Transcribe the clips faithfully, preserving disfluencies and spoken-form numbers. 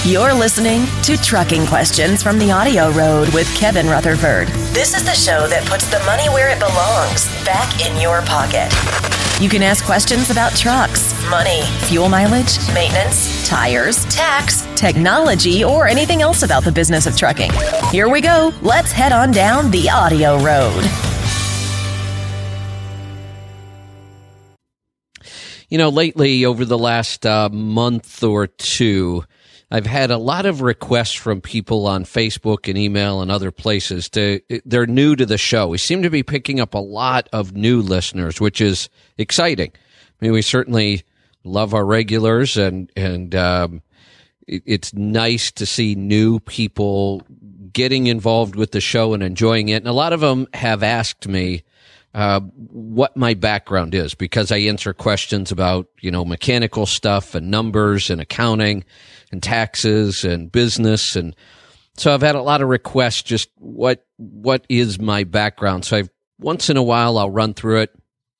You're listening to Trucking Questions from the Audio Road with Kevin Rutherford. This is the show that puts the money where it belongs, back in your pocket. You can ask questions about trucks, money, fuel mileage, maintenance, tires, tax, technology, or anything else about the business of trucking. Here we go. Let's head on down the Audio Road. You know, lately, over the last uh, month or two, I've had a lot of requests from people on Facebook and email and other places. To they're new to the show. We seem to be picking up a lot of new listeners, which is exciting. I mean, we certainly love our regulars, and and um, it, it's nice to see new people getting involved with the show and enjoying it. And a lot of them have asked me uh, what my background is, because I answer questions about, you know, mechanical stuff and numbers and accounting and taxes and business. And so I've had a lot of requests, just what, what is my background? So I've, once in a while, I'll run through it.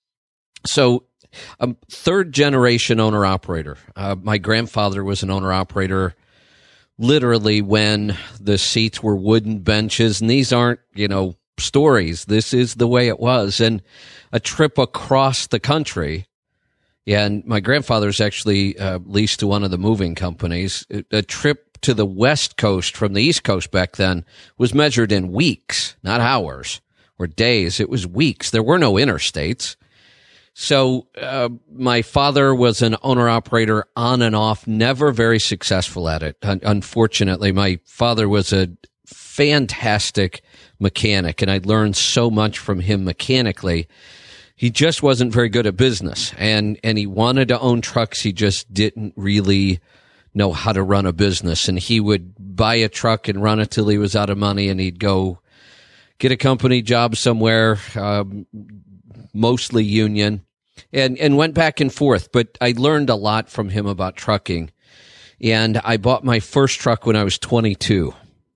So I'm third generation owner operator. Uh, my grandfather was an owner operator literally when the seats were wooden benches. And these aren't, you know, stories. This is the way it was. And a trip across the country. Yeah, and my grandfather's actually uh, leased to one of the moving companies. A trip to the West Coast from the East Coast back then was measured in weeks, not hours or days. It was weeks. There were no interstates. So uh, my father was an owner-operator on and off, never very successful at it. Un- unfortunately, my father was a fantastic mechanic, and I learned so much from him mechanically. He just wasn't very good at business, and, and he wanted to own trucks. He just didn't really know how to run a business. And he would buy a truck and run it till he was out of money, and he'd go get a company job somewhere, um, mostly union, and, and went back and forth. But I learned a lot from him about trucking. And I bought my first truck when I was twenty-two.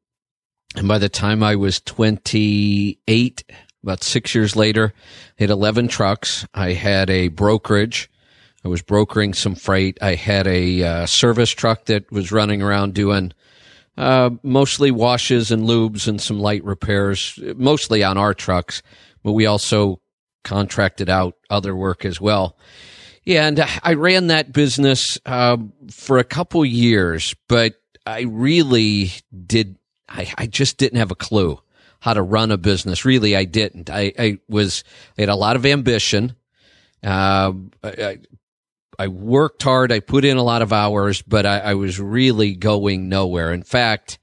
And by the time I was twenty-eight, about six years later, I had eleven trucks. I had a brokerage. I was brokering some freight. I had a uh, service truck that was running around doing uh, mostly washes and lubes and some light repairs, mostly on our trucks, but we also contracted out other work as well. Yeah, and I ran that business uh, for a couple years, but I really did, I, I just didn't have a clue how to run a business. Really, I didn't. I, I was, I had a lot of ambition. Uh, I, I worked hard. I put in a lot of hours, but I, I was really going nowhere. In fact,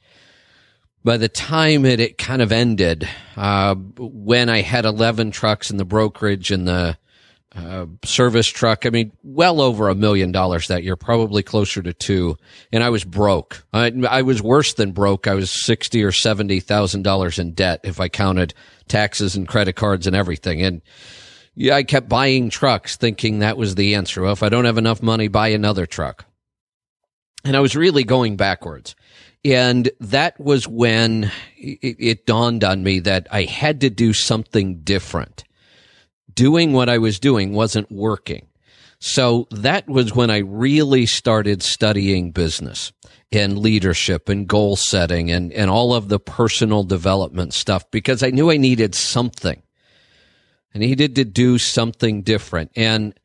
by the time it, it kind of ended, uh, when I had eleven trucks in the brokerage and the uh, service truck, I mean, well over a million dollars that year, probably closer to two. And I was broke. I, I was worse than broke. I was sixty or seventy thousand dollars in debt if I counted taxes and credit cards and everything. And yeah, I kept buying trucks thinking that was the answer. Well, if I don't have enough money, buy another truck. And I was really going backwards. And that was when it, it dawned on me that I had to do something different. Doing what I was doing wasn't working. So that was when I really started studying business and leadership and goal setting and, and all of the personal development stuff, because I knew I needed something. I needed to do something different. And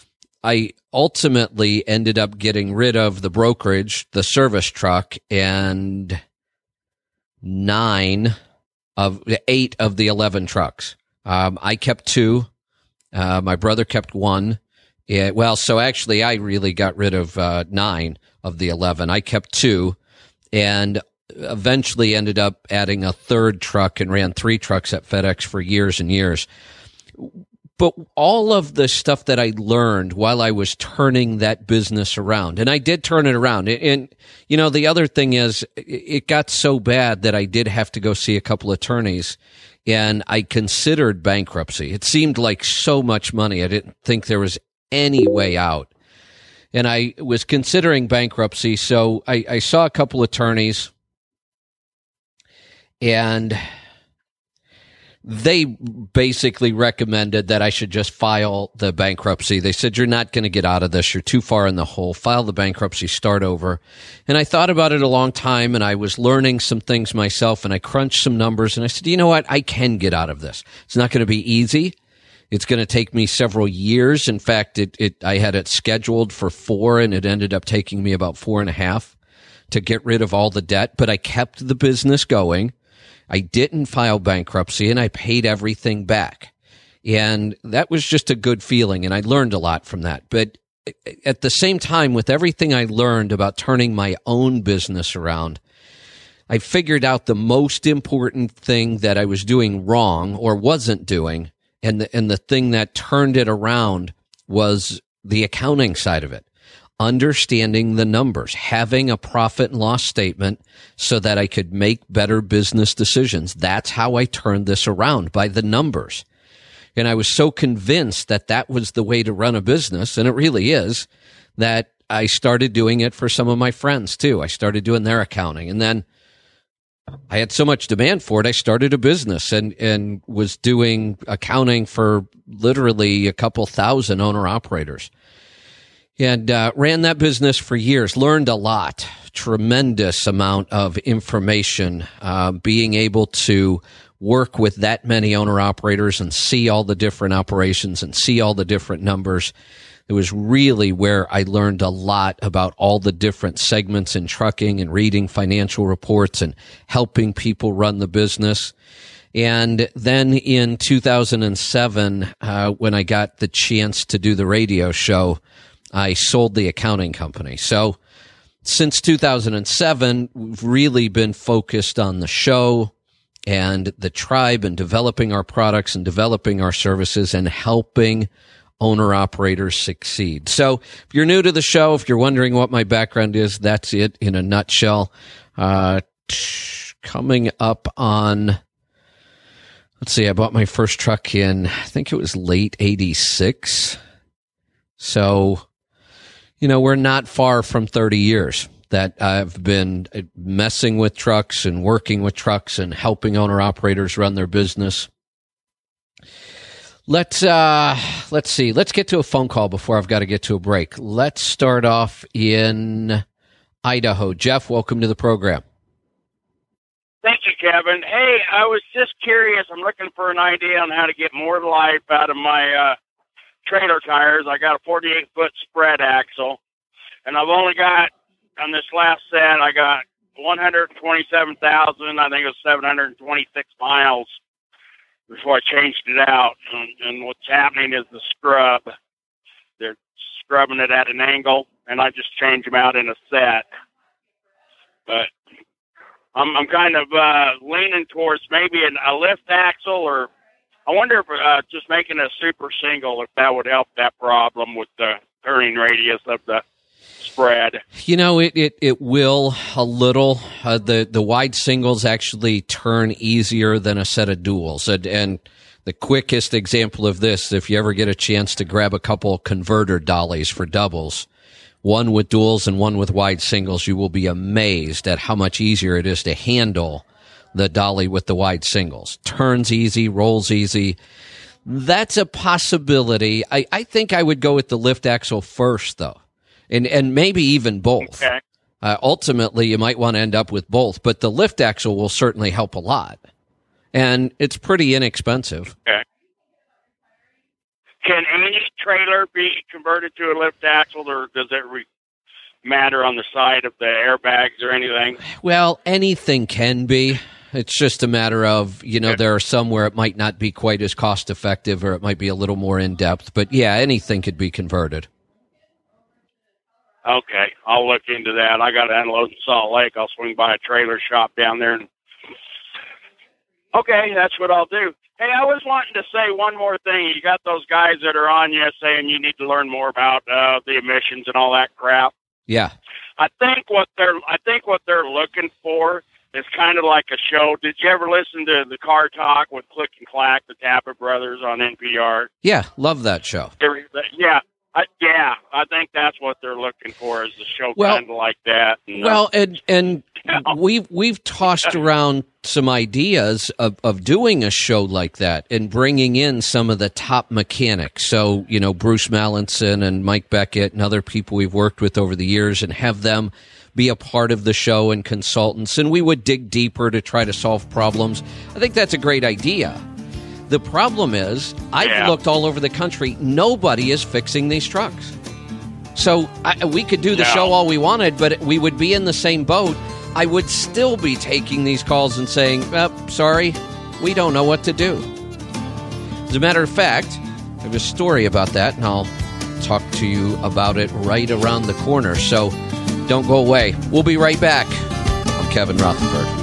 I ultimately ended up getting rid of the brokerage, the service truck, and nine of the eight of the eleven trucks. Um, I kept two. Uh, my brother kept one. Yeah, well, so actually I really got rid of uh, nine of the eleven. I kept two and eventually ended up adding a third truck and ran three trucks at FedEx for years and years. But all of the stuff that I learned while I was turning that business around, and I did turn it around. And, and, you know, the other thing is it got so bad that I did have to go see a couple attorneys, and I considered bankruptcy. It seemed like so much money. I didn't think there was any way out. And I was considering bankruptcy. So I, I saw a couple attorneys, and they basically recommended that I should just file the bankruptcy. They said, you're not going to get out of this. You're too far in the hole. File the bankruptcy, start over. And I thought about it a long time, and I was learning some things myself, and I crunched some numbers, and I said, you know what? I can get out of this. It's not going to be easy. It's going to take me several years. In fact, it, it I had it scheduled for four, and it ended up taking me about four and a half to get rid of all the debt. But I kept the business going. I didn't file bankruptcy, and I paid everything back. And that was just a good feeling, and I learned a lot from that. But at the same time, with everything I learned about turning my own business around, I figured out the most important thing that I was doing wrong or wasn't doing, and the, and the thing that turned it around was the accounting side of it. Understanding the numbers, having a profit and loss statement so that I could make better business decisions. That's how I turned this around, by the numbers. And I was so convinced that that was the way to run a business, and it really is, that I started doing it for some of my friends too. I started doing their accounting, and then I had so much demand for it, I started a business and, and was doing accounting for literally a couple thousand owner-operators. And uh, ran that business for years, learned a lot, tremendous amount of information, uh, being able to work with that many owner-operators and see all the different operations and see all the different numbers. It was really where I learned a lot about all the different segments in trucking and reading financial reports and helping people run the business. And then in two thousand seven, uh, when I got the chance to do the radio show, I sold the accounting company. So since two thousand seven, we've really been focused on the show and the tribe and developing our products and developing our services and helping owner-operators succeed. So if you're new to the show, if you're wondering what my background is, that's it in a nutshell. Uh, coming up on, let's see, I bought my first truck in, I think it was late eighty-six. So, you know, we're not far from thirty years that I've been messing with trucks and working with trucks and helping owner-operators run their business. Let's, uh, let's see. Let's get to a phone call before I've got to get to a break. Let's start off in Idaho. Jeff, welcome to the program. Thank you, Kevin. Hey, I was just curious. I'm looking for an idea on how to get more life out of my uh, trailer tires. I got a forty-eight foot spread axle, and I've only got, on this last set, I got one hundred twenty-seven thousand, I think it was seven hundred twenty-six miles before I changed it out. And, and what's happening is the scrub, they're scrubbing it at an angle, and I just change them out in a set. But I'm, I'm kind of uh, leaning towards maybe an, a lift axle, or I wonder if uh, just making a super single, if that would help that problem with the turning radius of the spread. You know, it, it, it will a little. Uh, the, the wide singles actually turn easier than a set of duals. And, and the quickest example of this, if you ever get a chance to grab a couple converter dollies for doubles, one with duals and one with wide singles, you will be amazed at how much easier it is to handle the dolly with the wide singles. Turns easy, rolls easy. That's a possibility. I, I think I would go with the lift axle first, though, and and maybe even both. Okay. Uh, ultimately, you might want to end up with both, but the lift axle will certainly help a lot, and it's pretty inexpensive. Okay. Can any trailer be converted to a lift axle, or does it re- matter on the side of the airbags or anything? Well, anything can be. It's just a matter of, you know, there are some where it might not be quite as cost effective, or it might be a little more in depth. But yeah, anything could be converted. Okay, I'll look into that. I got to unload in Salt Lake. I'll swing by a trailer shop down there. And... Okay, that's what I'll do. Hey, I was wanting to say one more thing. You got those guys that are on you saying you need to learn more about uh, the emissions and all that crap. Yeah. I think what they're I think what they're looking for is kind of like a show. Did you ever listen to the Car Talk with Click and Clack, the Tapper brothers on N P R? Yeah, love that show. Yeah. I, yeah, I think that's what they're looking for, is the show well, kind of like that. And, well, uh, and and we've we've tossed around some ideas of, of doing a show like that and bringing in some of the top mechanics. So, you know, Bruce Mallinson and Mike Beckett and other people we've worked with over the years, and have them be a part of the show and consultants. And we would dig deeper to try to solve problems. I think that's a great idea. The problem is, I've yeah. looked all over the country. Nobody is fixing these trucks. So I, we could do the no. show all we wanted, but we would be in the same boat. I would still be taking these calls and saying, oh, sorry, we don't know what to do. As a matter of fact, I have a story about that, and I'll talk to you about it right around the corner. So don't go away. We'll be right back. I'm Kevin Rutherford.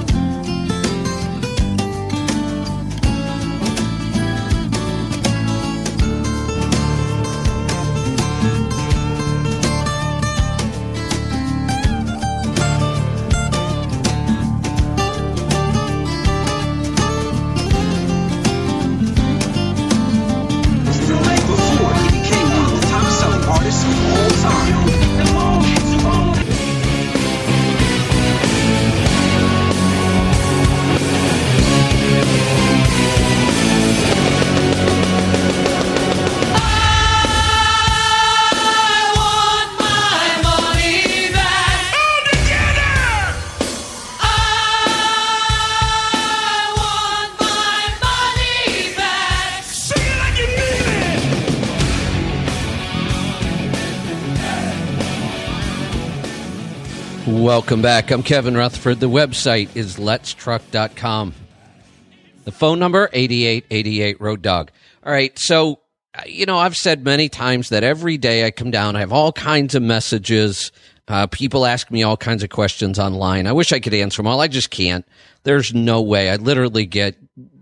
Welcome back. I'm Kevin Rutherford. The website is lets truck dot com. The phone number, eighty-eight eighty-eight Road Dog. All right, so, you know, I've said many times that every day I come down, I have all kinds of messages. Uh, people ask me all kinds of questions online. I wish I could answer them all. I just can't. There's no way. I literally get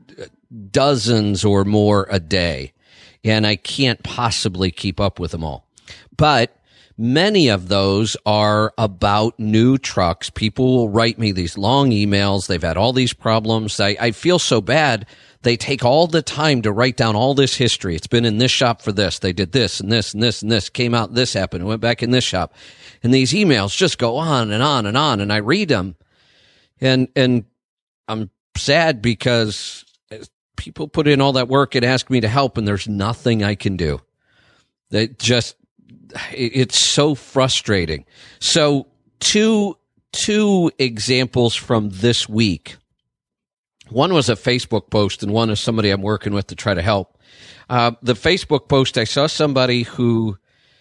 dozens or more a day, and I can't possibly keep up with them all. But many of those are about new trucks. People will write me these long emails. They've had all these problems. I, I feel so bad. They take all the time to write down all this history. It's been in this shop for this. They did this and this and this and this. Came out, this happened. Went back in this shop. And these emails just go on and on and on. And I read them. And, and I'm sad because people put in all that work and ask me to help, and there's nothing I can do. They just, it's so frustrating. So two, two examples from this week. One was a Facebook post, and one is somebody I'm working with to try to help. Uh, the Facebook post, I saw somebody who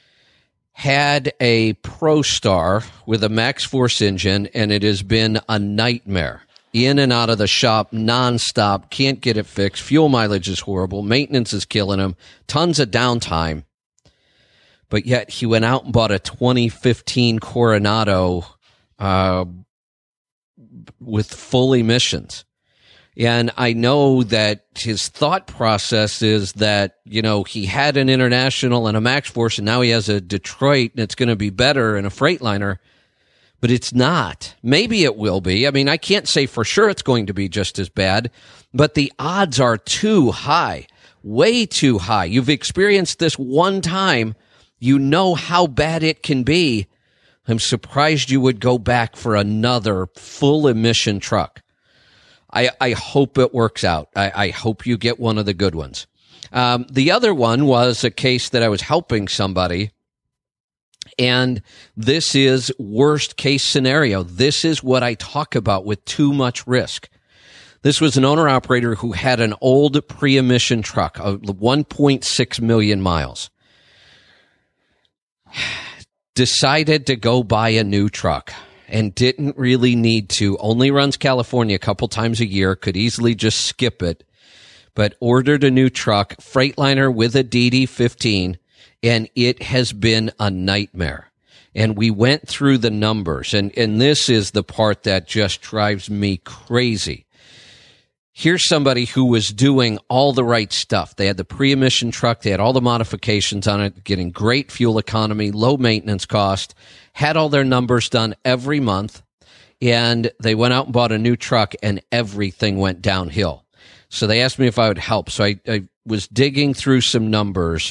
had a ProStar with a Max Force engine, and it has been a nightmare. In and out of the shop nonstop, can't get it fixed. Fuel mileage is horrible. Maintenance is killing him. Tons of downtime. But yet he went out and bought a twenty fifteen Coronado uh, with full emissions. And I know that his thought process is that, you know, he had an International and a Max Force, and now he has a Detroit, and it's going to be better, and a Freightliner. But it's not. Maybe it will be. I mean, I can't say for sure it's going to be just as bad, but the odds are too high, way too high. You've experienced this one time. You know how bad it can be. I'm surprised you would go back for another full emission truck. I, I hope it works out. I, I hope you get one of the good ones. Um, the other one was a case that I was helping somebody, and this is worst case scenario. This is what I talk about with too much risk. This was an owner-operator who had an old pre-emission truck of one point six million miles. Decided to go buy a new truck and didn't really need to. Only runs California a couple times a year. Could easily just skip it. But ordered a new truck, Freightliner with a D D fifteen, and it has been a nightmare. And we went through the numbers, and, and this is the part that just drives me crazy. Here's somebody who was doing all the right stuff. They had the pre-emission truck. They had all the modifications on it, getting great fuel economy, low maintenance cost, had all their numbers done every month, and they went out and bought a new truck, and everything went downhill. So they asked me if I would help. So I, I was digging through some numbers,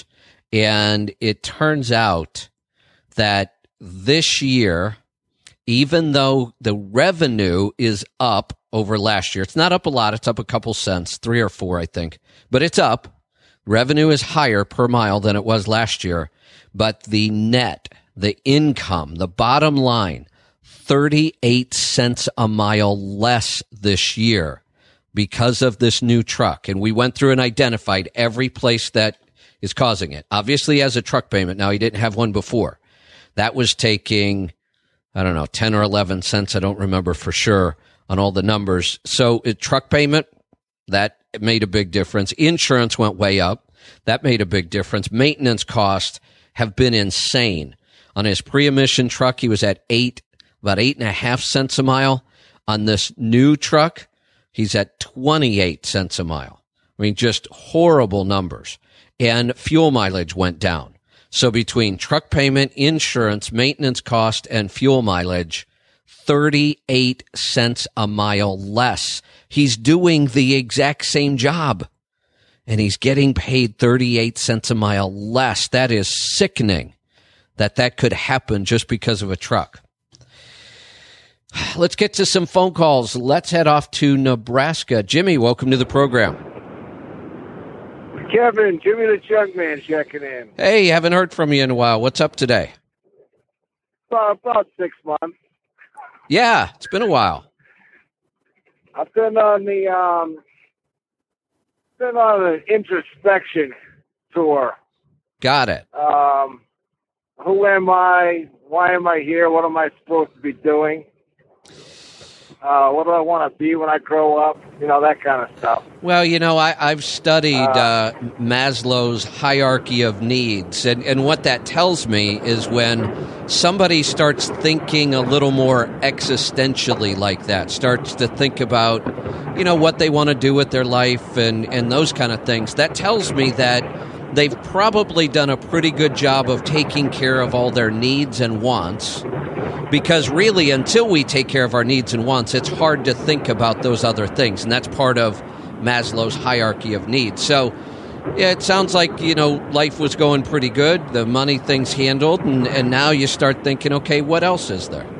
And it turns out that this year, even though the revenue is up over last year, it's not up a lot. It's up a couple cents, three or four, I think, but it's up. Revenue is higher per mile than it was last year, but the net, the income, the bottom line, thirty-eight cents a mile less this year because of this new truck. And we went through and identified every place that is causing it. Obviously, he has a truck payment. Now, he didn't have one before. That was taking, I don't know, ten or eleven cents. I don't remember for sure on all the numbers. So it, truck payment, that made a big difference. Insurance went way up. That made a big difference. Maintenance costs have been insane. On his pre-emission truck, he was at eight, about eight and a half cents a mile. On this new truck, he's at twenty-eight cents a mile. I mean, just horrible numbers. And fuel mileage went down. So between truck payment, insurance, maintenance cost, and fuel mileage, thirty-eight cents a mile less. He's doing the exact same job, and he's getting paid thirty-eight cents a mile less. That is sickening that that could happen just because of a truck. Let's get to some phone calls. Let's head off to Nebraska. Jimmy, welcome to the program. Kevin, Jimmy the Jug Man checking in. Hey, haven't heard from you in a while. What's up today? About, about six months. Yeah, it's been a while. I've been on the um, been on an introspection tour. Got it. Um, who am I? Why am I here? What am I supposed to be doing? Uh, what do I want to be when I grow up? You know, that kind of stuff. Well, you know, I, I've studied uh, Maslow's hierarchy of needs, and, and what that tells me is when somebody starts thinking a little more existentially like that, starts to think about, you know, what they want to do with their life and, and those kind of things, that tells me that they've probably done a pretty good job of taking care of all their needs and wants. Because really, until we take care of our needs and wants, it's hard to think about those other things. And that's part of Maslow's hierarchy of needs. So, yeah, it sounds like, you know, life was going pretty good. The money things handled. And, and now you start thinking, okay, what else is there?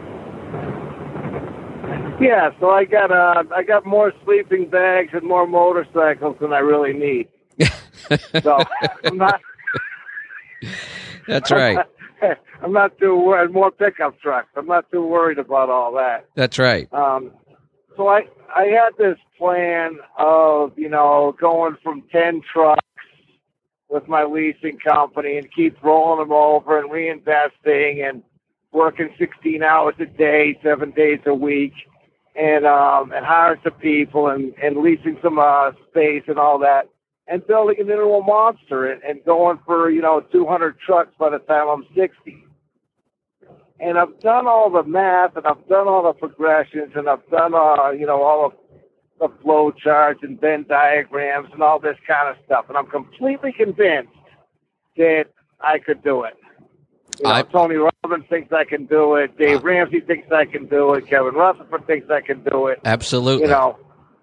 Yeah, so I got uh, I got more sleeping bags and more motorcycles than I really need. So I'm not... That's right. I'm not too worried. More pickup trucks. I'm not too worried about all that. That's right. Um, so I, I had this plan of, you know, going from ten trucks with my leasing company and keep rolling them over and reinvesting and working sixteen hours a day, seven days a week, and um, and hiring some people and, and leasing some uh, space and all that, and building it into a monster and, and going for, you know, two hundred trucks by the time I'm sixty. And I've done all the math, and I've done all the progressions, and I've done, uh, you know, all of the flow charts and Venn diagrams and all this kind of stuff. And I'm completely convinced that I could do it. You know, I... Tony Robbins thinks I can do it. Dave uh... Ramsey thinks I can do it. Kevin Rutherford thinks I can do it. Absolutely. You know,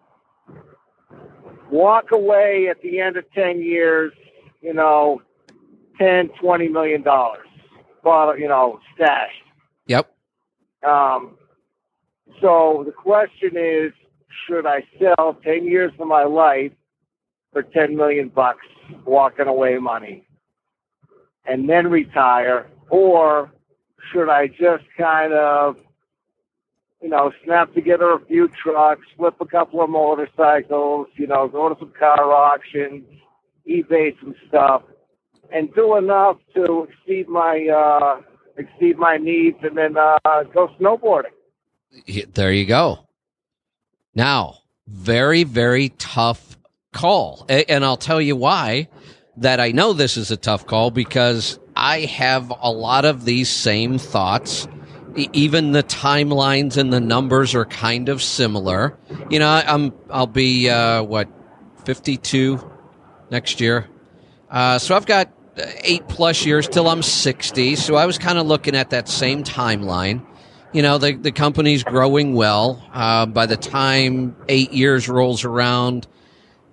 walk away at the end of ten years, you know, ten, twenty million dollars, you know, stashed. Yep. Um, so the question is, should I sell ten years of my life for ten million bucks, walking away money, and then retire, or should I just kind of, you know, snap together a few trucks, flip a couple of motorcycles, you know, go to some car auctions, eBay some stuff, and do enough to exceed my uh, exceed my needs, and then uh, go snowboarding. There you go. Now, very, very tough call. And I'll tell you why that I know this is a tough call, because I have a lot of these same thoughts. Even the timelines and the numbers are kind of similar. You know, I'm, I'll be, uh, what, fifty-two next year. Uh, so I've got eight plus years till I'm sixty. So I was kind of looking at that same timeline. You know, the, the company's growing well. Uh, by the time eight years rolls around,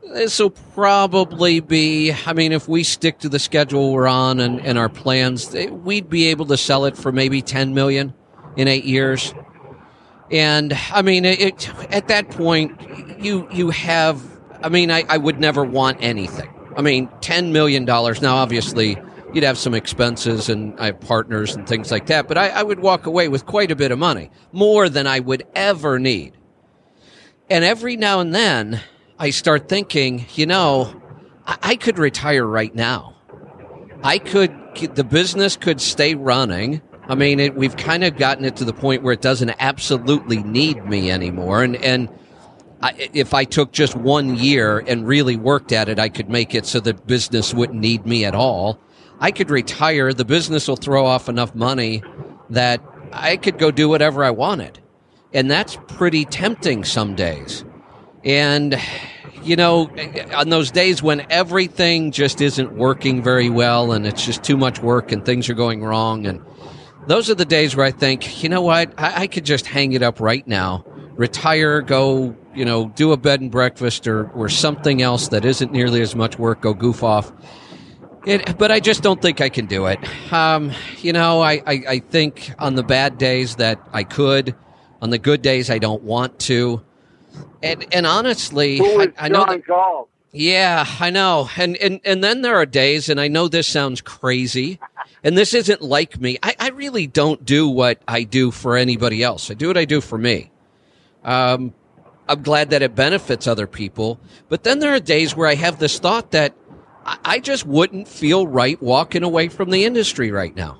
This will probably be, I mean, if we stick to the schedule we're on and, and our plans, we'd be able to sell it for maybe ten million dollars in eight years. And I mean, it, it, at that point, you you have, I mean, I, I would never want anything. I mean, ten million dollars. Now, obviously, you'd have some expenses and I have partners and things like that, but I, I would walk away with quite a bit of money, more than I would ever need. And every now and then, I start thinking, you know, I, I could retire right now. I could, the business could stay running. I mean, it, we've kind of gotten it to the point where it doesn't absolutely need me anymore. And, and I, if I took just one year and really worked at it, I could make it so the business wouldn't need me at all. I could retire. The business will throw off enough money that I could go do whatever I wanted. And that's pretty tempting some days. And, you know, on those days when everything just isn't working very well and it's just too much work and things are going wrong, and those are the days where I think, you know what, I, I could just hang it up right now, retire, go, you know, do a bed and breakfast or, or something else that isn't nearly as much work, go goof off. It, but I just don't think I can do it. Um, you know, I, I, I think on the bad days that I could, on the good days I don't want to. And, and honestly, Who is I, I know John that, Galt? yeah, I know. And, and, and then there are days, and I know this sounds crazy, and this isn't like me. I, I really don't do what I do for anybody else. I do what I do for me. Um, I'm glad that it benefits other people. But then there are days where I have this thought that I, I just wouldn't feel right walking away from the industry right now.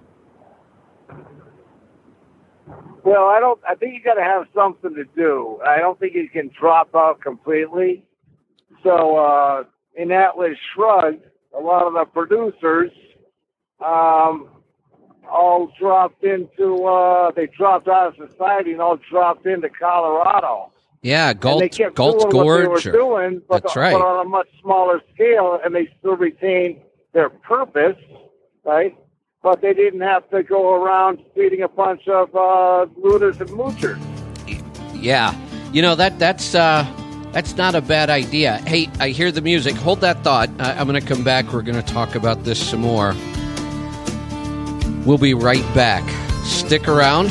Well, I don't. I think you got to have something to do. I don't think you can drop out completely. So, uh, in Atlas Shrugged, a lot of the producers um, all dropped into. Uh, they dropped out of society and all dropped into Colorado. Yeah, Galt, and they kept Galt's doing Gorge. what they were doing, but, that's the, right. but on a much smaller scale, and they still retained their purpose, right? But they didn't have to go around feeding a bunch of uh, looters and moochers. Yeah, you know that that's uh, that's not a bad idea. Hey, I hear the music. Hold that thought. I, I'm going to come back. We're going to talk about this some more. We'll be right back. Stick around.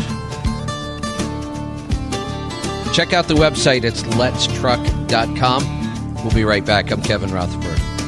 Check out the website. It's lets truck dot com. We'll be right back. I'm Kevin Rutherford.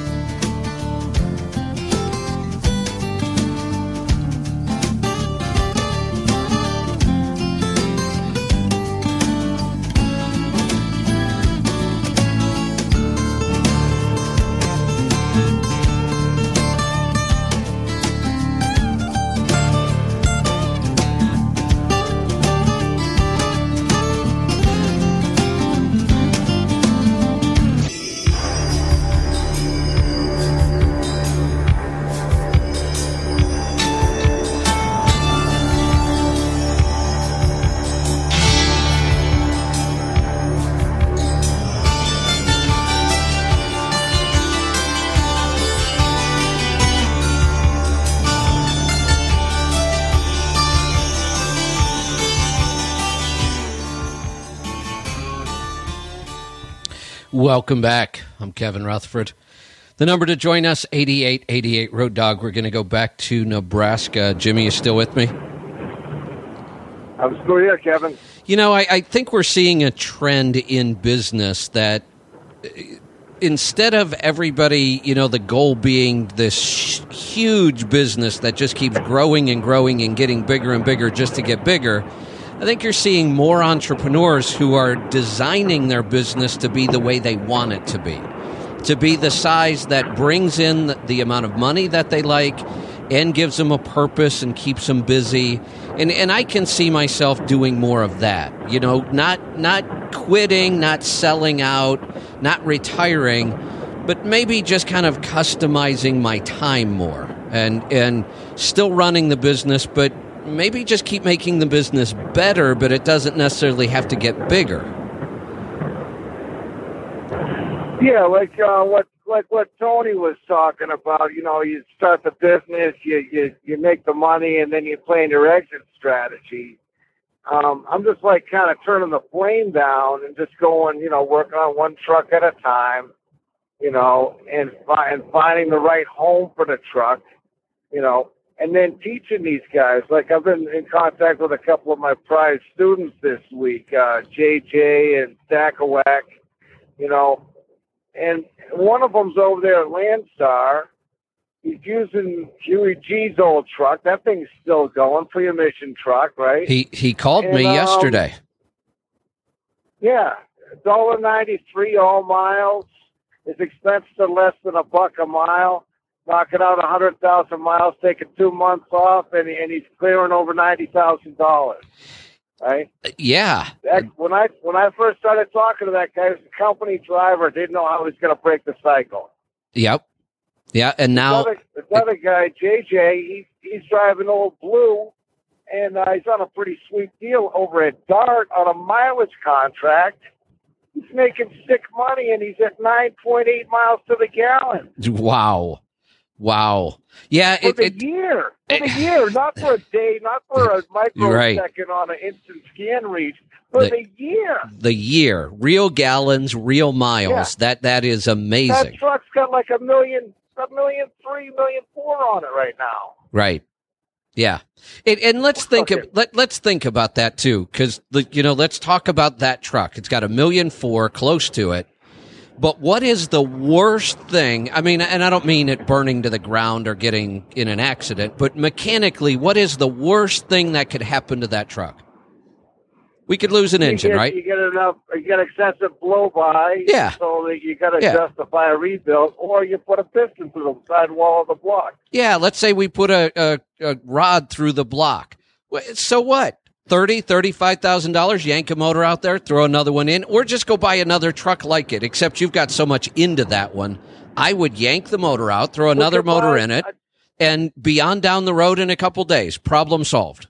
Welcome back. I'm Kevin Rutherford. The number to join us, eighty-eight eighty-eight Road Dog. We're going to go back to Nebraska. Jimmy, you still with me? I'm still here, Kevin. You know, I, I think we're seeing a trend in business that instead of everybody, you know, the goal being this huge business that just keeps growing and growing and getting bigger and bigger just to get bigger, I think you're seeing more entrepreneurs who are designing their business to be the way they want it to be, to be the size that brings in the, the amount of money that they like and gives them a purpose and keeps them busy. And and I can see myself doing more of that, you know, not not quitting, not selling out, not retiring, but maybe just kind of customizing my time more and and still running the business, but maybe just keep making the business better, but it doesn't necessarily have to get bigger. Yeah, like uh, what like what Tony was talking about. You know, you start the business, you you, you make the money, and then you plan your exit strategy. Um, I'm just like kind of turning the flame down and just going, you know, working on one truck at a time. you know, and, fi- and finding the right home for the truck, you know, and then teaching these guys. Like I've been in contact with a couple of my prize students this week, uh, J J and Stackawak, you know, and one of them's over there at Landstar. He's using Huey G's old truck. That thing's still going, pre-emission truck, right? He he called and, me um, yesterday. Yeah, one dollar ninety-three all miles. His expenses are less than a buck a mile. Knocking out one hundred thousand miles, taking two months off, and, and he's clearing over ninety thousand dollars. Right? Yeah. That, when I when I first started talking to that guy, he was a company driver, didn't know how he was going to break the cycle. Yep. Yeah, and now this other, this other guy, J J, he, he's driving Old Blue, and uh, he's on a pretty sweet deal over at Dart on a mileage contract. He's making sick money, and he's at nine point eight miles to the gallon. Wow. Wow. Yeah. For it, the it, year. For the year. Not for a day, not for a microsecond right. on an instant scan reach. For the, the year. The year. Real gallons, real miles. Yeah. That That is amazing. That truck's got like a million, a million three, million four on it right now. Right. Yeah. It, and let's think okay. of, let, let's think about that too, because, you know, let's talk about that truck. It's got a million four close to it. But what is the worst thing? I mean, and I don't mean it burning to the ground or getting in an accident, but mechanically, what is the worst thing that could happen to that truck? We could lose an you engine, get, right? You get enough, you get excessive blow by, yeah. so that you got to yeah. justify a rebuild, or you put a piston through the sidewall of the block. Yeah, let's say we put a, a, a rod through the block. So what? Thirty, thirty-five thousand dollars. Yank a motor out there, throw another one in, or just go buy another truck like it. Except you've got so much into that one. I would yank the motor out, throw another motor buy, in it, I, and be on down the road in a couple days. Problem solved.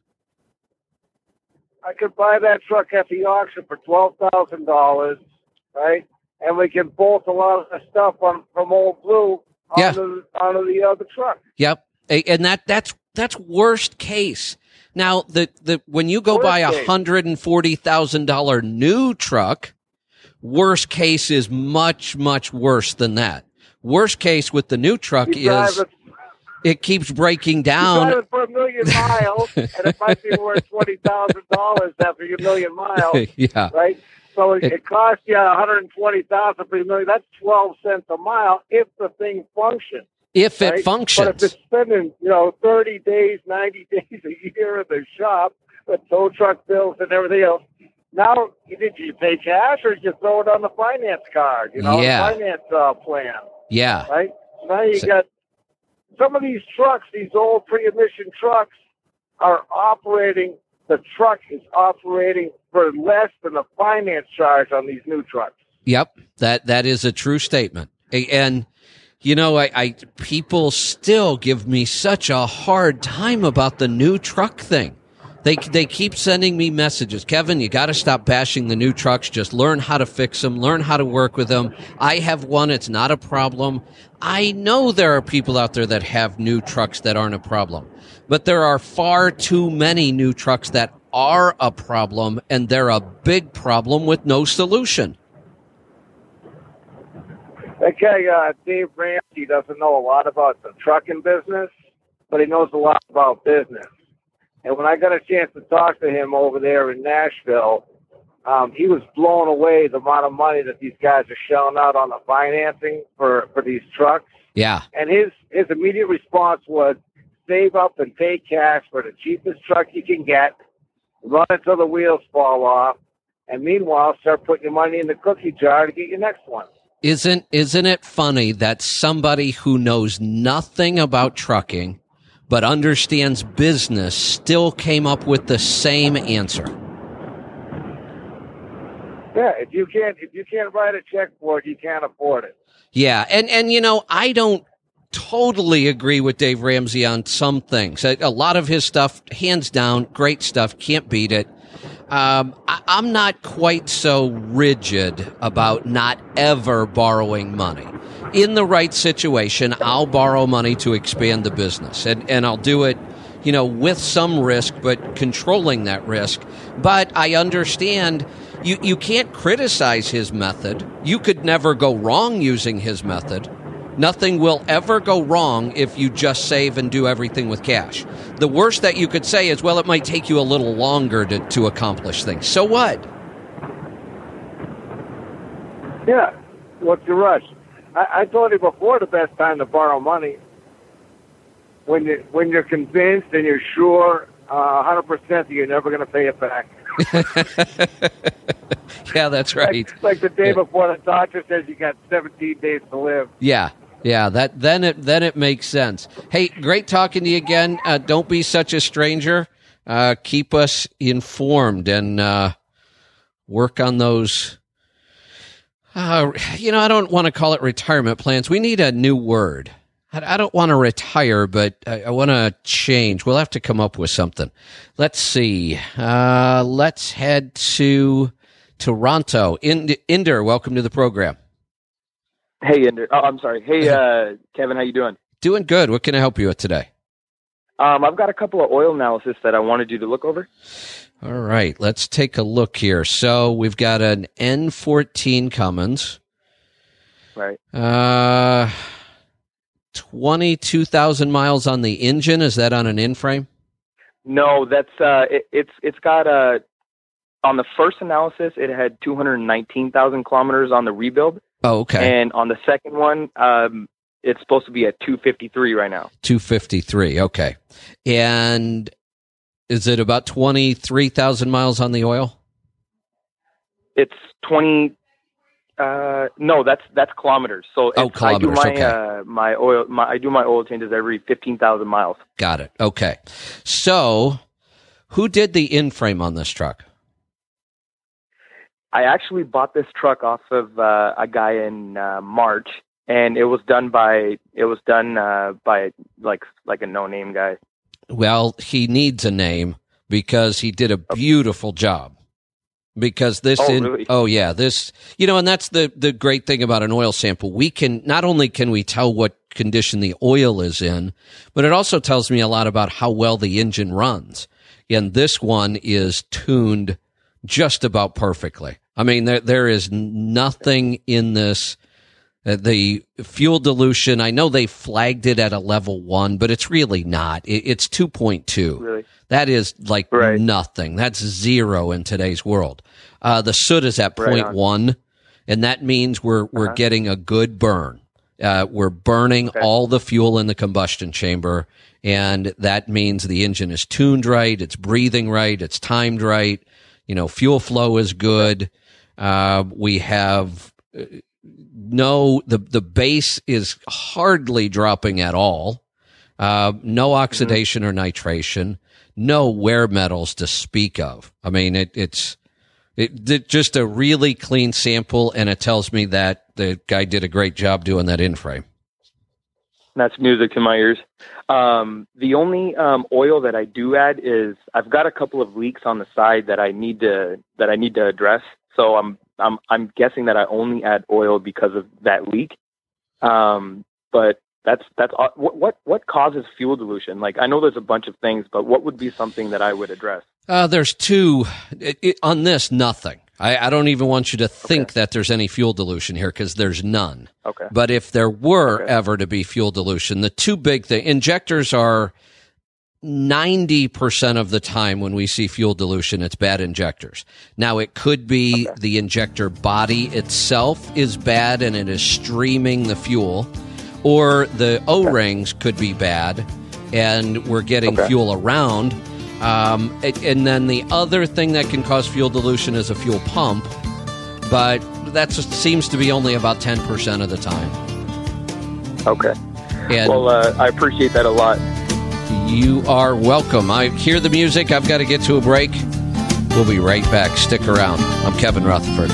I could buy that truck at the auction for twelve thousand dollars, right? And we can bolt a lot of the stuff on from Old Blue yeah. onto, onto the other truck. Yep, and that that's that's worst case. Now, the, the when you go worst buy a one hundred forty thousand dollars new truck, worst case is much, much worse than that. Worst case with the new truck you is it, it keeps breaking down. You drive it for a million miles, and it might be worth twenty thousand dollars after your million miles. yeah. Right? So it, it, it costs you one hundred twenty thousand dollars for a million. That's twelve cents a mile if the thing functions. If right? it functions. But if it's spending, you know, thirty days, ninety days a year in the shop with tow truck bills and everything else, now, did you pay cash or did you throw it on the finance card, you know, yeah. the finance uh, plan? Yeah. Right? So now you so, got some of these trucks, these old pre-emission trucks are operating, the truck is operating for less than the finance charge on these new trucks. Yep. That that is a true statement. And you know, I, I people still give me such a hard time about the new truck thing. They they keep sending me messages. Kevin, you got to stop bashing the new trucks. Just learn how to fix them. Learn how to work with them. I have one. It's not a problem. I know there are people out there that have new trucks that aren't a problem. But there are far too many new trucks that are a problem, and they're a big problem with no solution. That guy, uh, Dave Ramsey, doesn't know a lot about the trucking business, but he knows a lot about business. And when I got a chance to talk to him over there in Nashville, um, he was blown away the amount of money that these guys are shelling out on the financing for, for these trucks. Yeah. And his, his immediate response was, save up and pay cash for the cheapest truck you can get, run until the wheels fall off, and meanwhile, start putting your money in the cookie jar to get your next one. Isn't isn't it funny that somebody who knows nothing about trucking but understands business still came up with the same answer? Yeah, if you can't if you can't write a check for it, you can't afford it. Yeah, and and you know, I don't totally agree with Dave Ramsey on some things. A, a lot of his stuff, hands down, great stuff, can't beat it. Um, I, I'm not quite so rigid about not ever borrowing money. In the right situation, I'll borrow money to expand the business, and and I'll do it, you know, with some risk, but controlling that risk. But I understand you, you can't criticize his method. You could never go wrong using his method. Nothing will ever go wrong if you just save and do everything with cash. The worst that you could say is, well, it might take you a little longer to, to accomplish things. So what? Yeah, what's the rush? I, I told you before the best time to borrow money when you when you're convinced and you're sure uh, one hundred percent that you're never going to pay it back. Yeah, that's right. Like, like the day yeah. before the doctor says you got seventeen days to live. Yeah, yeah. That then it then it makes sense. Hey, great talking to you again. Uh, don't be such a stranger. Uh, keep us informed and uh, work on those. Uh, you know, I don't want to call it retirement plans. We need a new word. I, I don't want to retire, but I, I want to change. We'll have to come up with something. Let's see. Uh, let's head to Toronto. Ind- Inder, welcome to the program. Hey, Inder. Oh, I'm sorry. Hey, uh, Kevin, how you doing? Doing good. What can I help you with today? Um, I've got a couple of oil analysis that I wanted you to look over. All right, let's take a look here. So we've got an N fourteen Cummins. Right. Uh, twenty-two thousand miles on the engine. Is that on an in-frame? No, that's uh, it, it's it's got a. On the first analysis, it had two hundred nineteen thousand kilometers on the rebuild. Oh, okay. And on the second one, um, it's supposed to be at two fifty-three right now. two fifty-three, okay. And is it about twenty-three thousand miles on the oil? It's twenty. Uh, no, that's that's kilometers. So oh, if I do kilometers. my Okay. uh, my oil, my I do my oil changes every fifteen thousand miles. Got it. Okay. So, who did the in-frame on this truck? I actually bought this truck off of uh, a guy in uh, March, and it was done by it was done uh, by like like a no-name guy. Well, he needs a name because he did a beautiful job. Because this, oh, in, really? oh yeah, this, you know, and that's the the great thing about an oil sample. We can not only can we tell what condition the oil is in, but it also tells me a lot about how well the engine runs. And this one is tuned just about perfectly. I mean, there there is nothing in this. Uh, the fuel dilution, I know they flagged it at a level one, but it's really not. It, it's two point two. Really? That is like right. nothing. That's zero in today's world. Uh, the soot is at right point one, and that means we're we're uh-huh. getting a good burn. Uh, we're burning okay. all the fuel in the combustion chamber, and that means the engine is tuned right, it's breathing right, it's timed right. You know, fuel flow is good. Uh, we have uh, no, the, the base is hardly dropping at all. Uh, no oxidation mm-hmm. or nitration, no wear metals to speak of. I mean, it, it's it, it just a really clean sample, and it tells me that the guy did a great job doing that in-frame. That's music to my ears. Um, the only um, oil that I do add is I've got a couple of leaks on the side that I need to that I need to address. So I'm I'm I'm guessing that I only add oil because of that leak. Um, but that's that's uh, what what what causes fuel dilution? Like, I know there's a bunch of things, but what would be something that I would address? Uh, there's two it, it, on this. Nothing. I, I don't even want you to think okay. that there's any fuel dilution here, because there's none. Okay. But if there were okay. ever to be fuel dilution, the two big things, injectors are ninety percent of the time when we see fuel dilution, it's bad injectors. Now, it could be okay. the injector body itself is bad and it is streaming the fuel, or the O-rings okay. could be bad and we're getting okay. fuel around. Um, and then the other thing that can cause fuel dilution is a fuel pump, but that seems to be only about ten percent of the time. Okay. And well, uh, I appreciate that a lot. You are welcome. I hear the music. I've got to get to a break. We'll be right back. Stick around. I'm Kevin Rutherford.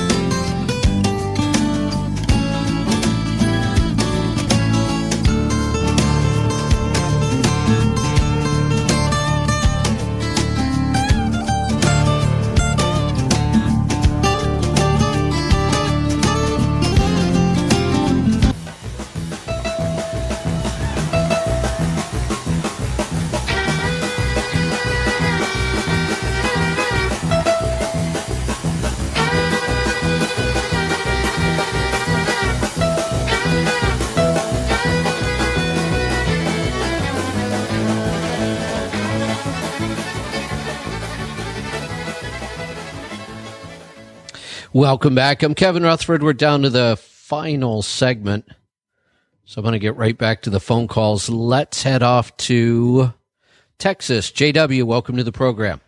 Welcome back. I'm Kevin Rutherford. We're down to the final segment, so I'm going to get right back to the phone calls. Let's head off to Texas. J W, welcome to the program.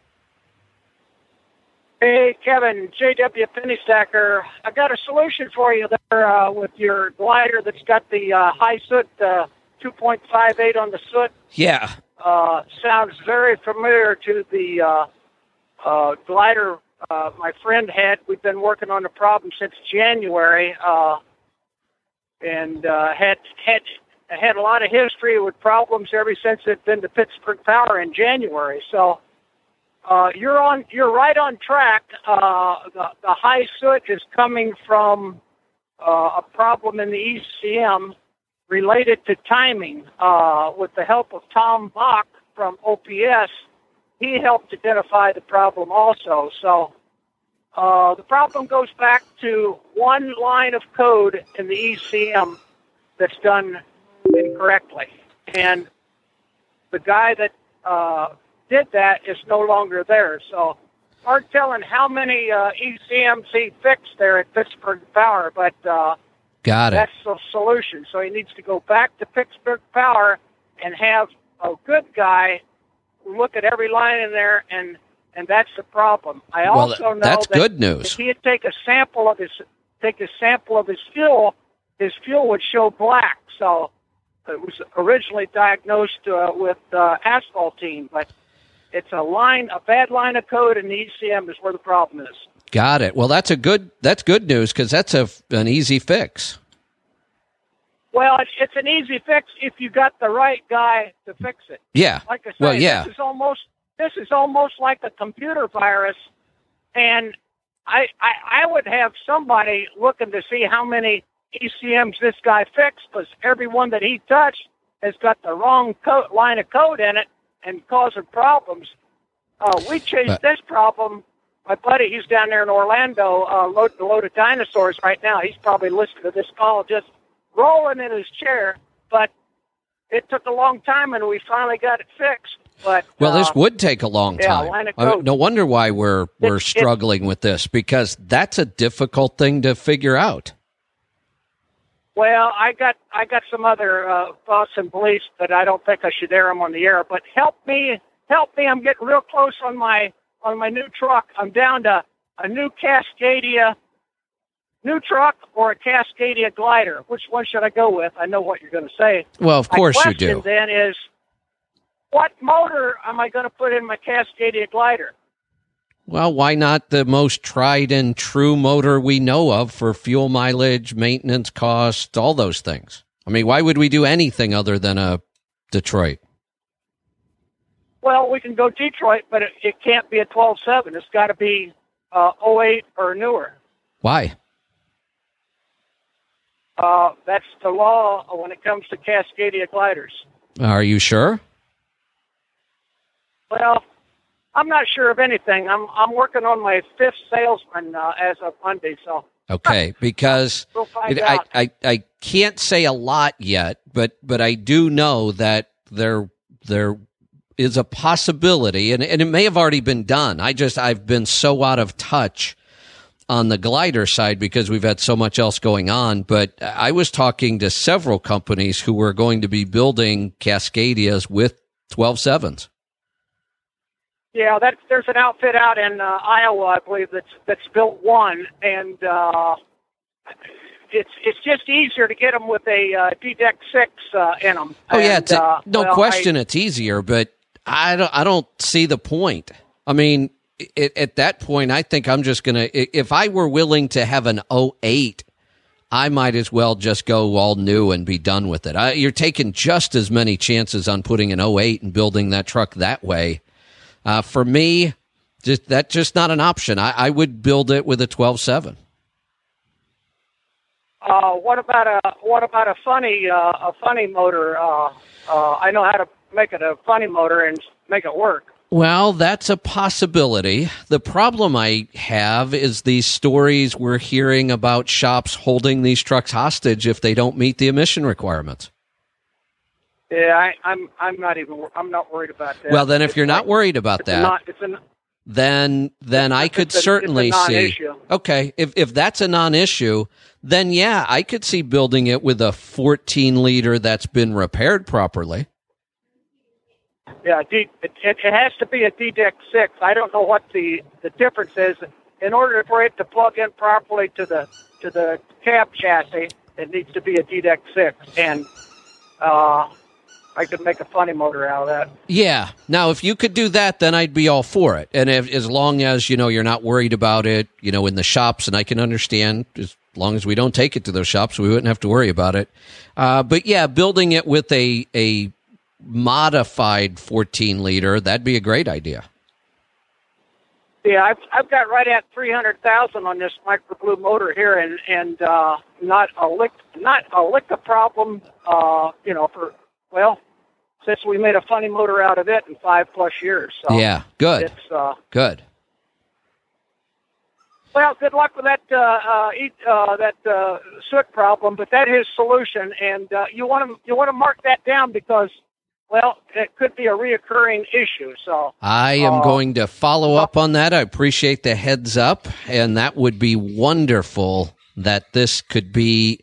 Hey, Kevin, J W Penny Stacker. I got a solution for you there uh, with your glider that's got the uh, high soot, uh, two point five eight on the soot. Yeah. Uh, sounds very familiar to the uh, uh, glider uh, my friend had. We've been working on the problem since January, uh, and uh, had had had a lot of history with problems ever since it'd been to Pittsburgh Power in January. So uh, you're on, you're right on track. Uh, the, the high soot is coming from uh, a problem in the E C M related to timing. Uh, with the help of Tom Bach from O P S, he helped identify the problem also. So uh, the problem goes back to one line of code in the E C M that's done incorrectly. And the guy that uh, did that is no longer there. So hard telling how many uh, E C Ms he fixed there at Pittsburgh Power, but uh, Got it. that's the solution. So he needs to go back to Pittsburgh Power and have a good guy look at every line in there, and, and that's the problem. I Well, also know that's that good news. if he'd take a sample of his take a sample of his fuel, his fuel would show black. So it was originally diagnosed uh, with uh, asphaltene, but it's a line, a bad line of code in the E C M is where the problem is. Got it. Well, that's a good that's good news because that's a an easy fix. Well, it's, it's an easy fix if you got the right guy to fix it. Yeah. Like I say, well, yeah. this is almost this is almost like a computer virus, and I, I I would have somebody looking to see how many E C Ms this guy fixed, because every one that he touched has got the wrong code, line of code in it and causing problems. Uh, we chased But- this problem. My buddy, he's down there in Orlando, uh, loading a load of dinosaurs right now. He's probably listening to this call, just rolling in his chair. But it took a long time, and we finally got it fixed. But Well, uh, this would take a long yeah, time. line of I mean, code. no wonder why we're we're It- it- struggling with this, because that's a difficult thing to figure out. Well, I got I got some other uh, thoughts and beliefs, but I don't think I should air them on the air. But help me, help me! I'm getting real close on my on my new truck. I'm down to a new Cascadia, new truck or a Cascadia glider. Which one should I go with? I know what you're going to say. Well, of course my you question do. then is, what motor am I going to put in my Cascadia glider? Well, why not the most tried and true motor we know of for fuel mileage, maintenance costs, all those things? I mean, why would we do anything other than a Detroit? Well, we can go Detroit, but it, it can't be a twelve seven. It's got to be uh, oh eight or newer. Why? Uh, that's the law when it comes to Cascadia gliders. Are you sure? Well, I'm not sure of anything. I'm I'm working on my fifth salesman uh, as of Monday, so Okay, because we'll find it, I, out. I I can't say a lot yet, but but I do know that there there is a possibility, and, and it may have already been done. I just I've been so out of touch on the glider side because we've had so much else going on. But I was talking to several companies who were going to be building Cascadias with twelve sevens. Yeah, that, there's an outfit out in uh, Iowa, I believe, that's that's built one, and uh, it's it's just easier to get them with a uh, D DEC six uh, in them. Oh yeah, and, it's a, uh, no well, question, I, it's easier, but I don't I don't see the point. I mean, it, at that point, I think I'm just gonna. If I were willing to have an oh eight, I might as well just go all new and be done with it. I, you're taking just as many chances on putting an oh eight and building that truck that way. Uh, for me, just that's just not an option. I, I would build it with a twelve seven. Uh, what about a what about a funny uh, a funny motor? Uh, uh, I know how to make it a funny motor and make it work. Well, that's a possibility. The problem I have is these stories we're hearing about shops holding these trucks hostage if they don't meet the emission requirements. Yeah, I, I'm I'm not even I'm not worried about that. Well, then if It's you're not like- worried about it's a that, non, it's a then then I could It's a- it's a certainly see. non-issue. Okay, if if that's a non-issue, then yeah, I could see building it with a fourteen liter that's been repaired properly. Yeah, D, it, it has to be a D DEC six. I don't know what the, the difference is. In order for it to plug in properly to the to the cab chassis, it needs to be a D DEC six, and uh, I could make a funny motor out of that. Yeah. Now, if you could do that, then I'd be all for it. And if, as long as, you know, you're not worried about it, you know, in the shops, and I can understand, as long as we don't take it to those shops, we wouldn't have to worry about it. Uh, but yeah, building it with a, a modified fourteen liter, that'd be a great idea. Yeah, I've I've got right at three hundred thousand on this microblue motor here, and and uh, not a lick, not a lick of problem. Uh, you know, for well, since we made a funny motor out of it in five plus years. So Yeah, good, It's uh, good. well, good luck with that uh, uh, eat, uh, that uh, soot problem, but that is solution, and uh, you want to you want to mark that down because, well, it could be a reoccurring issue. So I am uh, going to follow up on that. I appreciate the heads up, and that would be wonderful that this could be.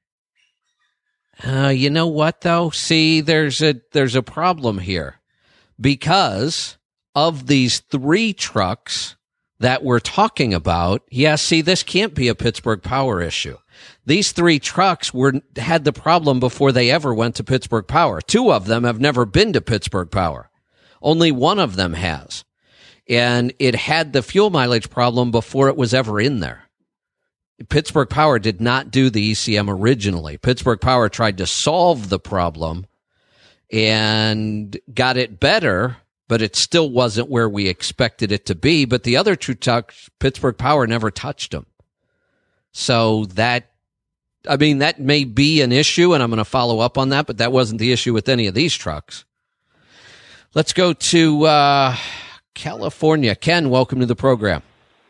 Uh, you know what, though? See, there's a there's a problem here because of these three trucks that we're talking about. Yeah, see, this can't be a Pittsburgh Power issue. These three trucks were had the problem before they ever went to Pittsburgh Power. Two of them have never been to Pittsburgh Power. Only one of them has. And it had the fuel mileage problem before it was ever in there. Pittsburgh Power did not do the E C M originally. Pittsburgh Power tried to solve the problem and got it better, but it still wasn't where we expected it to be. But the other two trucks, Pittsburgh Power never touched them. So that, I mean, that may be an issue, and I'm going to follow up on that, but that wasn't the issue with any of these trucks. Let's go to uh, California. Ken, welcome to the program.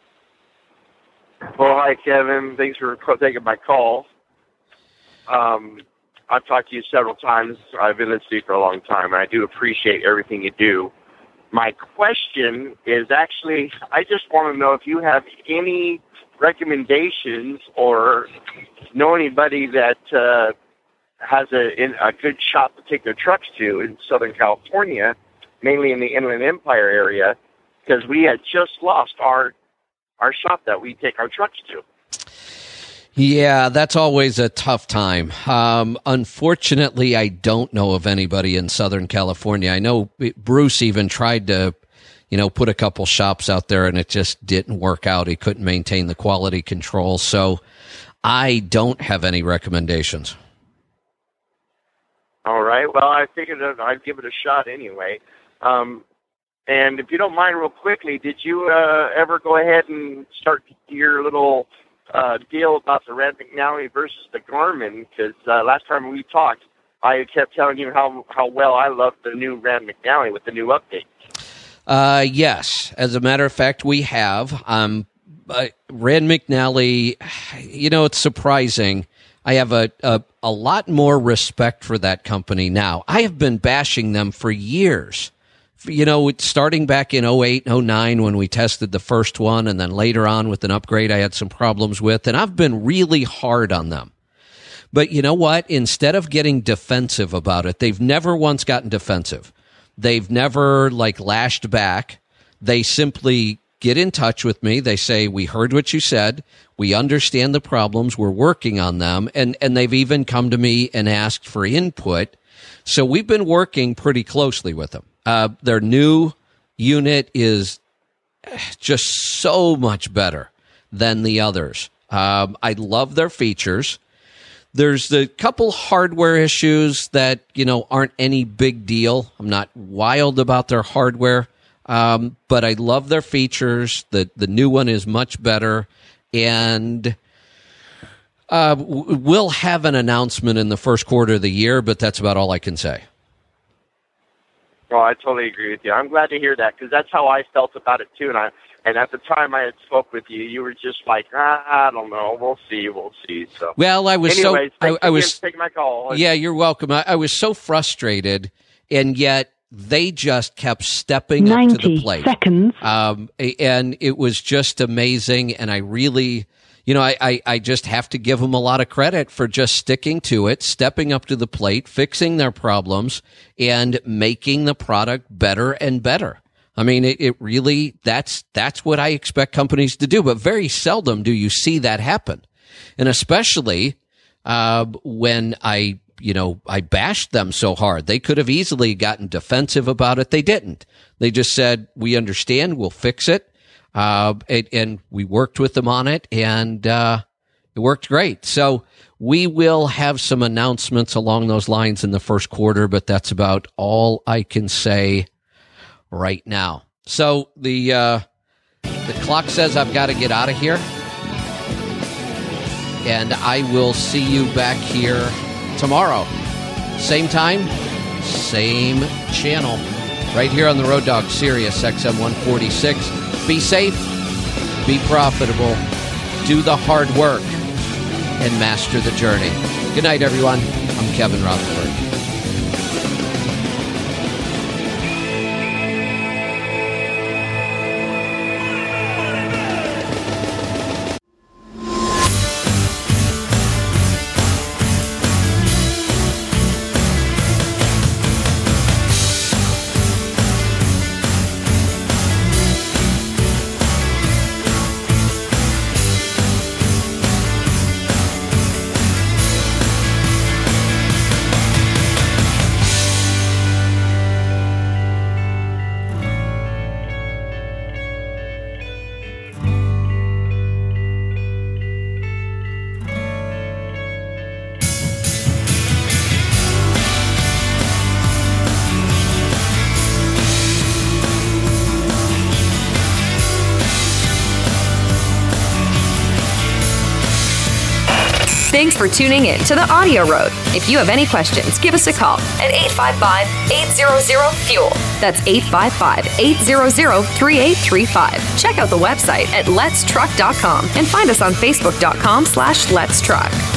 Well, hi, Kevin. Thanks for taking my call. Um, I've talked to you several times. I've been listening for a long time, and I do appreciate everything you do. My question is actually, I just want to know if you have any recommendations or know anybody that uh, has a, in, a good shop to take their trucks to in Southern California, mainly in the Inland Empire area, because we had just lost our our shop that we take our trucks to. Yeah, that's always a tough time. Um, unfortunately, I don't know of anybody in Southern California. I know Bruce even tried to, you know, put a couple shops out there, and it just didn't work out. He couldn't maintain the quality control. So I don't have any recommendations. All right. Well, I figured that I'd give it a shot anyway. Um, and if you don't mind, real quickly, did you uh, ever go ahead and start your little uh, deal about the Rand McNally versus the Garmin? Because uh, last time we talked, I kept telling you how, how well I loved the new Rand McNally with the new update. Uh, yes. As a matter of fact, we have. Um, uh, Rand McNally, you know, it's surprising. I have a, a, a lot more respect for that company now. I have been bashing them for years. You know, starting back in oh eight, oh nine when we tested the first one, and then later on with an upgrade I had some problems with, and I've been really hard on them. But you know what? Instead of getting defensive about it, they've never once gotten defensive. They've never, like, lashed back. They simply get in touch with me. They say, we heard what you said. We understand the problems. We're working on them. And, and they've even come to me and asked for input. So we've been working pretty closely with them. Uh, their new unit is just so much better than the others. Um, I love their features. There's a couple hardware issues that, you know, aren't any big deal. I'm not wild about their hardware, um, but I love their features. The the new one is much better, and uh, we'll have an announcement in the first quarter of the year, but that's about all I can say. Oh, I totally agree with you. I'm glad to hear that because that's how I felt about it too. And I and at the time I had spoke with you, you were just like, ah, I don't know, we'll see, we'll see. So well, I was anyways, so I, I was taking my call. Yeah, you're welcome. I, I was so frustrated, and yet they just kept stepping up to the plate. Seconds. Um, and it was just amazing. And I really, you know, I, I, I just have to give them a lot of credit for just sticking to it, stepping up to the plate, fixing their problems, and making the product better and better. I mean, it, it really, that's, that's what I expect companies to do, but very seldom do you see that happen. And especially, uh, when I, you know, I bashed them so hard. They could have easily gotten defensive about it. They didn't. They just said, we understand, we'll fix it. Uh, and, and we worked with them on it, and, uh, it worked great. So we will have some announcements along those lines in the first quarter, but that's about all I can say right now. So the uh, the clock says I've got to get out of here, and I will see you back here tomorrow. Same time, same channel, right here on the Road Dog Sirius X M one forty-six. Be safe, be profitable, do the hard work, and master the journey. Good night, everyone. I'm Kevin Rutherford. Thanks for tuning in to The Audio Road. If you have any questions, give us a call at eight five five, eight hundred, FUEL. That's eight five five, eight hundred, three eight three five. Check out the website at lets truck dot com and find us on facebook dot com slash lets truck.